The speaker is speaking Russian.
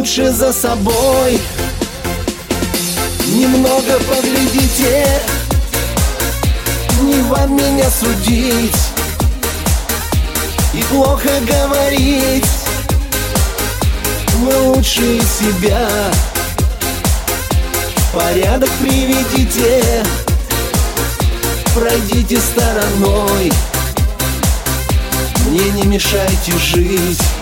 лучше за собой. Немного поглядите, не вам меня судить и плохо говорить. Вы лучше себя. Порядок приведите, пройдите стороной, мне не мешайте жить.